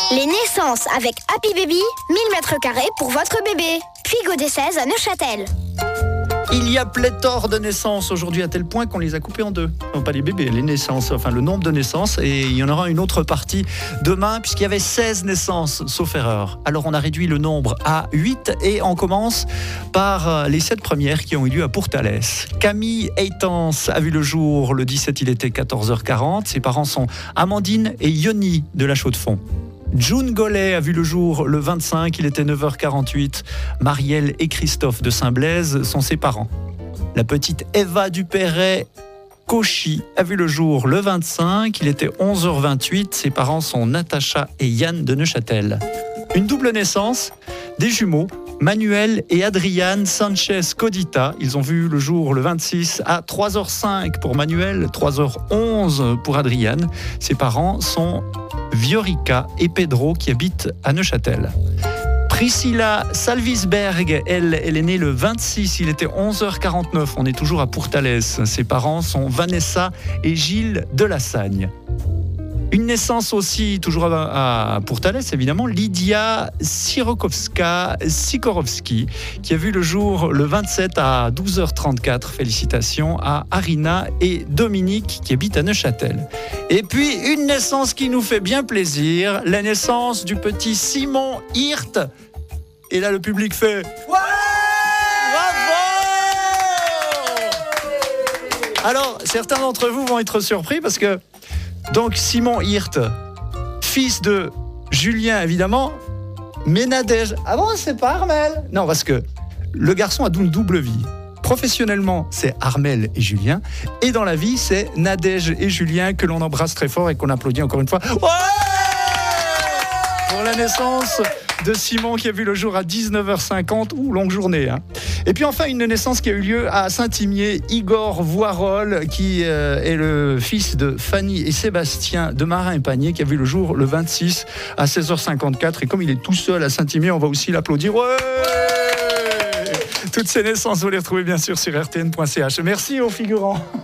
Les naissances avec Happy Baby, 1000 m² pour votre bébé. Puis Godet 16 à Neuchâtel. Il y a pléthore de naissances aujourd'hui à tel point qu'on les a coupées en deux. Non, pas les bébés, les naissances, enfin le nombre de naissances. Et il y en aura une autre partie demain puisqu'il y avait 16 naissances, sauf erreur. Alors on a réduit le nombre à 8 et on commence par les 7 premières qui ont eu lieu à Pourtalès. Camille Eitans a vu le jour le 17, il était 14h40. Ses parents sont Amandine et Yoni de la Chaux-de-Fonds. June Gollet a vu le jour le 25, il était 9h48. Marielle et Christophe de Saint-Blaise sont ses parents. La petite Eva Dupéret Cauchy a vu le jour le 25, il était 11h28. Ses parents sont Natacha et Yann de Neuchâtel. Une double naissance, des jumeaux, Manuel et Adriane Sanchez Codita. Ils ont vu le jour le 26 à 3h05 pour Manuel, 3h11 pour Adriane. Ses parents sont Viorica et Pedro qui habitent à Neuchâtel. Priscilla Salvisberg, elle est née le 26, il était 11h49, on est toujours à Pourtalès. Ses parents sont Vanessa et Gilles de Lassagne. Une naissance aussi, toujours à Pourtalès évidemment, Lydia Sikorovski, qui a vu le jour le 27 à 12h34. Félicitations à Arina et Dominique qui habitent à Neuchâtel. Et puis une naissance qui nous fait bien plaisir, la naissance du petit Simon Hirt. Et là le public fait ouais, bravo. Alors certains d'entre vous vont être surpris parce que donc Simon Hirt, fils de Julien évidemment, mais Nadège. Ah bon, c'est pas Armel? Non, parce que le garçon a une double vie. Professionnellement, c'est Armel et Julien, et dans la vie, c'est Nadège et Julien que l'on embrasse très fort et qu'on applaudit encore une fois. Ouais, pour la naissance de Simon qui a vu le jour à 19h50, longue journée. Hein. Et puis enfin une naissance qui a eu lieu à Saint-Imier, Igor Voirol qui est le fils de Fanny et Sébastien de Marin et Panier qui a vu le jour le 26 à 16h54 et comme il est tout seul à Saint-Imier, on va aussi l'applaudir. Ouais, toutes ces naissances vous les retrouvez bien sûr sur rtn.ch. Merci aux figurants.